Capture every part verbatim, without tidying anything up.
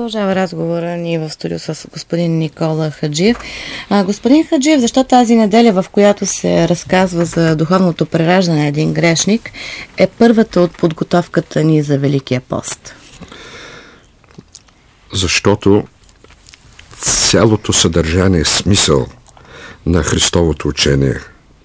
Продължава разговора ни в студио с господин Никола Хаджиев. А, господин Хаджиев, защо тази неделя, в която се разказва за духовното прераждане на един грешник, е първата от подготовката ни за Великия пост? Защото цялото съдържание, смисъл на Христовото учение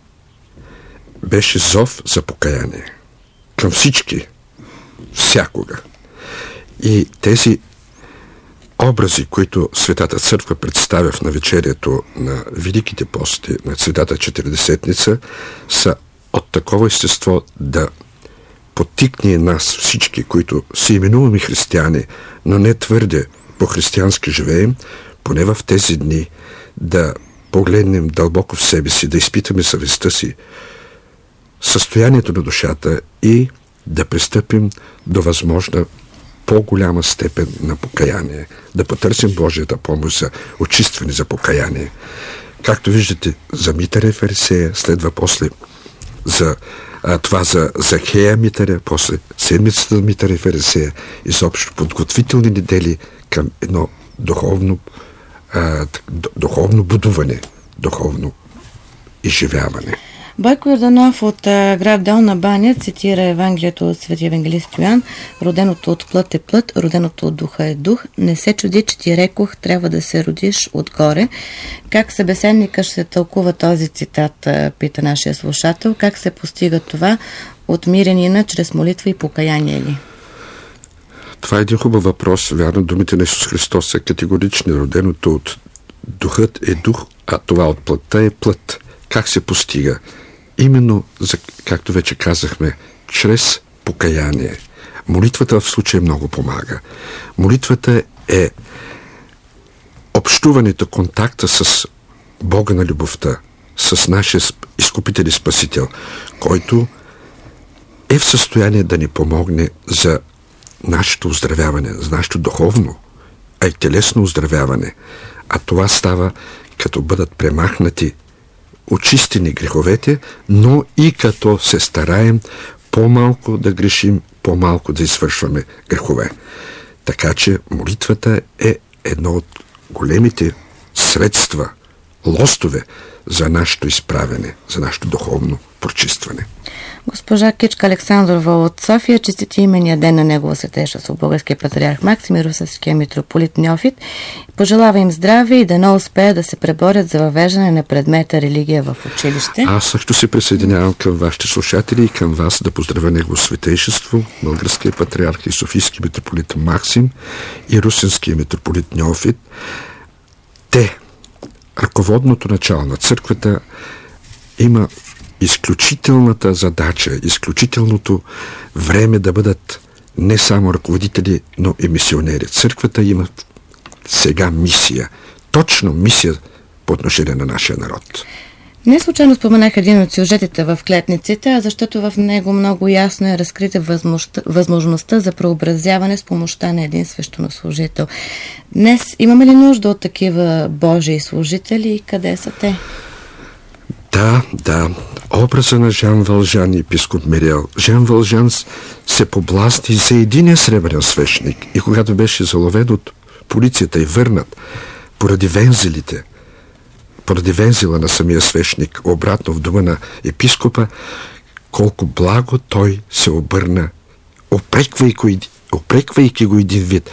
беше зов за покаяние към всички, всякога. И тези образи, които Светата Църква представя в навечерието на Великите пости, на Светата Четиридесетница, са от такова естество да потикне нас всички, които се именуваме християни, но не твърде по-християнски живеем, поне в тези дни да погледнем дълбоко в себе си, да изпитаме съвестта си, състоянието на душата и да пристъпим до възможна по-голяма степен на покаяние, да потърсим Божията помощ за очистване, за покаяние. Както виждате, за Митаря Фарисея, следва после за а, това за Захея Митаря, после седмицата на Митаря Фарисея, изобщо подготвителни недели към едно духовно, а, духовно будуване, духовно изживяване. Бойко Йорданов от а, град Долна баня цитира Евангелието от Светия евангелист Йоан: роденото от плът е плът, роденото от духа е дух. Не се чуди, че ти рекох, трябва да се родиш отгоре. Как събеседника ще тълкува този цитат, а, пита нашия слушател? Как се постига това от мирянина чрез молитва и покаяние ли? Това е един хубав въпрос. Вярно, думите на Исус Христос са категорични. Роденото от духът е дух, а това от плътта е плът. Как се постига? Именно, за, както вече казахме, чрез покаяние. Молитвата в случая много помага. Молитвата е общуването, контакта с Бога на любовта, с нашия изкупител и спасител, който е в състояние да ни помогне за нашето оздравяване, за нашето духовно, а и телесно оздравяване. А това става, като бъдат премахнати, очистени греховете, но и като се стараем по-малко да грешим, по-малко да извършваме грехове. Така че молитвата е едно от големите средства, лостове за нашето изправяне, за нашето духовно прочистване. Госпожа Кичка Александрова от София честити имения ден на Негова Светейшество българския патриарх Максим и русския митрополит Неофит. Пожелава им здраве и да не успеят да се преборят за въвеждане на предмета религия в училище. Аз също се присъединявам към вашите слушатели и към вас да поздравя Негово Светейшество, българския патриарх и софийски митрополит Максим и русинския митрополит Неофит. Те, ръководното начало на църквата, има изключителната задача, изключителното време да бъдат не само ръководители, но и мисионери. Църквата има сега мисия. Точно мисия по отношение на нашия народ. Не случайно споменах един от сюжетите в Клетниците, а защото в него много ясно е разкрита възможността, възможността за преобразяване с помощта на един свещенослужител. Днес имаме ли нужда от такива Божии служители и къде са те? Да, да. Образа на Жан Вължан и епископ Мириел. Жан Вължан се поблазни за единия сребърен свещник и когато беше заловен от полицията и върнат поради вензелите, поради вензела на самия свещник обратно в дома на епископа, колко благо той се обърна, опреквайки, опреквайки го един вид.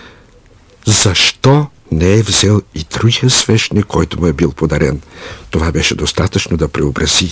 Защо не е взел и другия свещник, който му е бил подарен? Това беше достатъчно да преобрази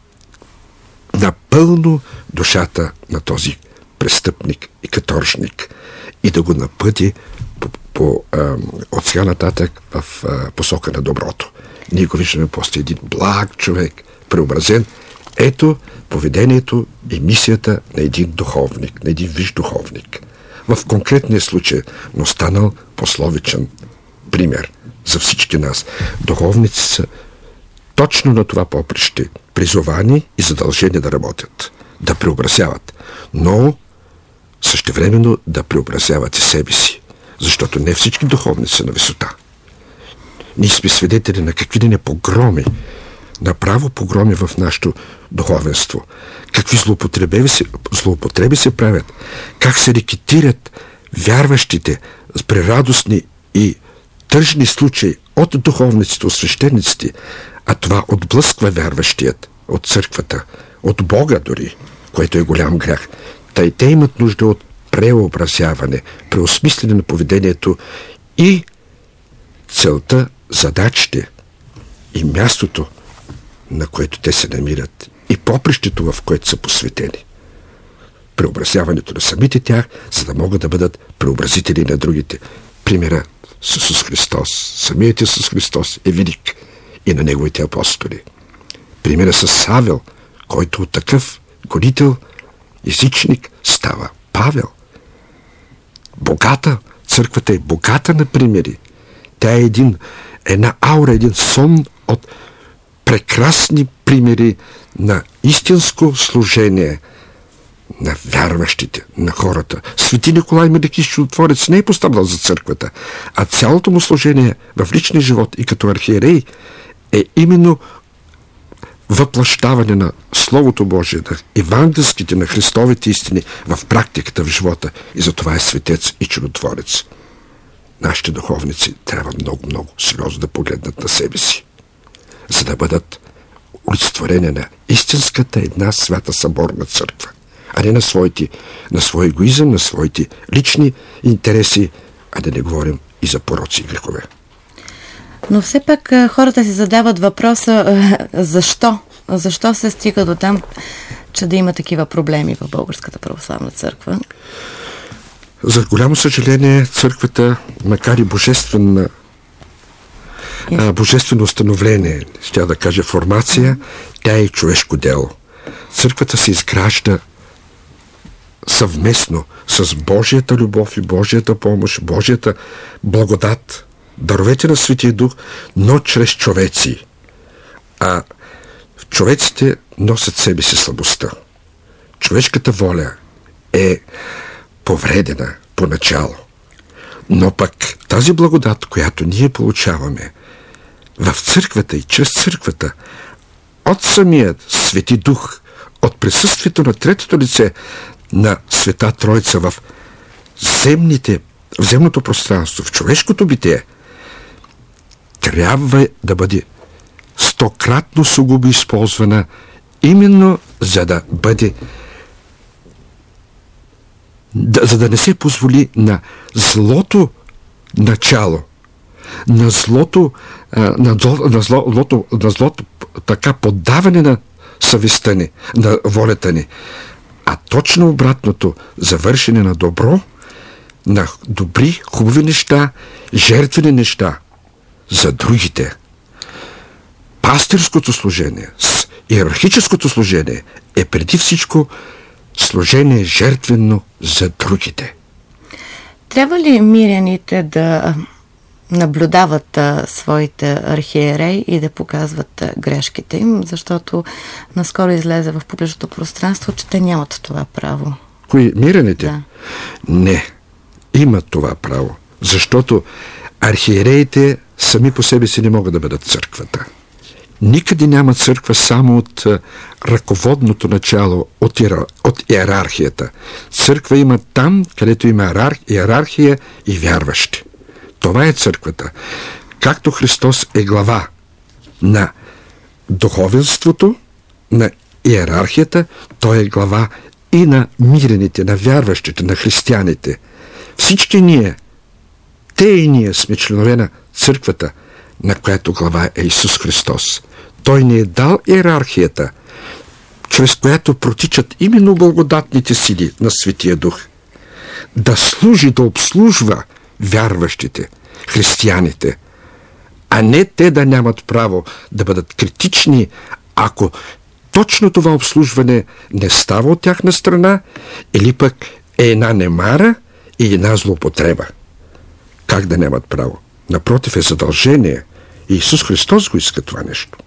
напълно душата на този престъпник и каторжник и да го напъти по, по, а, от сега нататък в а, посока на доброто. Ние го виждаме после един благ човек, преобразен. Ето поведението и мисията на един духовник, на един висш духовник. В конкретния случай, но станал пословичен пример за всички нас. Духовници са точно на това поприще, призовани и задължени да работят, да преобразяват, но същевременно да преобразяват и себе си, защото не всички духовници са на висота. Ние сме свидетели на какви ли не погроми, направо погроми в нашето духовенство. Какви злоупотреби се, злоупотреби се правят, как се рекетират вярващите при радостни и тъжни случаи от духовниците, от свещениците, а това отблъсква вярващият от църквата, от Бога дори, което е голям грях. Тъй те имат нужда от преобразяване, преосмислене на поведението и целта, задачите и мястото, на което те се намират, и попрището, в което са посветени. Преобразяването на самите тях, за да могат да бъдат преобразители на другите. Примера с Исус Христос. Самият Исус Христос е велик и на неговите апостоли. Примера с Савел, който от такъв гонител, езичник става Павел. Богата, църквата е богата на примери. Тя е един, една аура, един сон от прекрасни примери на истинско служение на вярващите, на хората. Свети Николай Велики Чудотворец не е поставил за църквата, а цялото му служение в личния живот и като архиерей е именно въплъщаване на Словото Божие, на евангелските, на Христовите истини в практиката в живота. И затова е светец и чудотворец. Нашите духовници трябва много-много сериозно да погледнат на себе си, за да бъдат олицетворение на истинската една свята съборна църква, а не на своите, на своя егоизъм, на своите лични интереси, а да не говорим и за пороци и грехове. Но все пак хората си задават въпроса защо? Защо се стига до там, че да има такива проблеми в Българската православна църква? За голямо съжаление, църквата, макар и божествена, а, божествено установление, ще да кажа формация, тя е човешко дело. Църквата се изгражда съвместно с Божията любов и Божията помощ, Божията благодат, даровете на Светия Дух, но чрез човеци. А човеците носят себе си слабостта. Човешката воля е повредена поначало. Но пък тази благодат, която ние получаваме в църквата и чрез църквата, от самият Свети Дух, от присъствието на третото лице на Света Троица в земните, в земното пространство, в човешкото битие, трябва да бъде стократно сугубо използвана именно за да бъде да, за да не се позволи на злото начало, на злото, на, зло, на, злото, на злото така поддаване на съвестта ни, на волята ни, а точно обратното, завършене на добро, на добри, хубави неща, жертвени неща за другите. Пастирското служение, иерархическото служение е преди всичко служение жертвено за другите. Трябва ли миряните да наблюдават а, своите архиерей и да показват а, грешките им, защото наскоро излезе в публичното пространство, че те нямат това право? Кои? Миряните? Да. Не. Имат това право. Защото архиереите сами по себе си не могат да бъдат църквата. Никъде няма църква само от а, ръководното начало, от, иера, от иерархията. Църква има там, където има иерархия и вярващи. Това е църквата. Както Христос е глава на духовенството, на иерархията, Той е глава и на мирените, на вярващите, на християните. Всички ние, те и ние сме членове на църквата, на която глава е Исус Христос. Той ни е дал иерархията, чрез която протичат именно благодатните сили на Светия Дух. Да служи, да обслужва вярващите, християните, а не те да нямат право да бъдат критични, ако точно това обслужване не става от тяхна страна или пък е една немара и една злоупотреба. Как да нямат право? Напротив, е задължение. И Исус Христос го иска това нещо.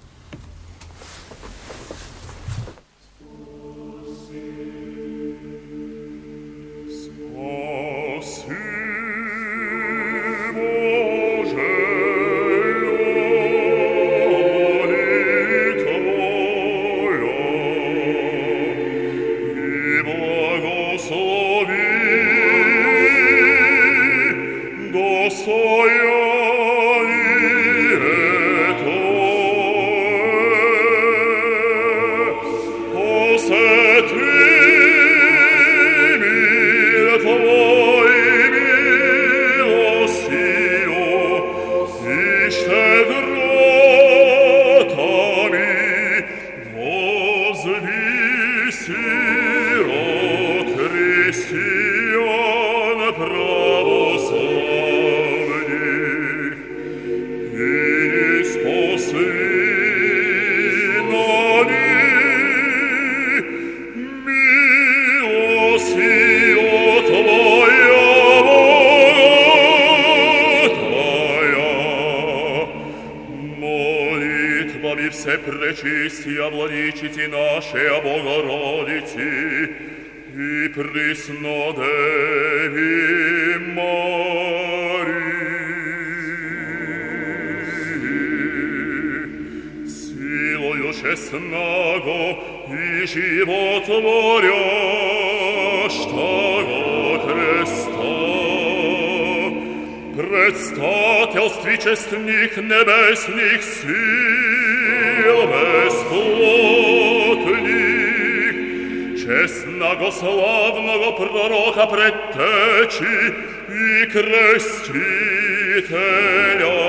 душе пречистия владичиці нашей Богородиці і присно Деві Марії, силою чесного і животворящего Христа, предстательстві честних небесних сил бесплотних, честного славного пророка предтечі і крестителя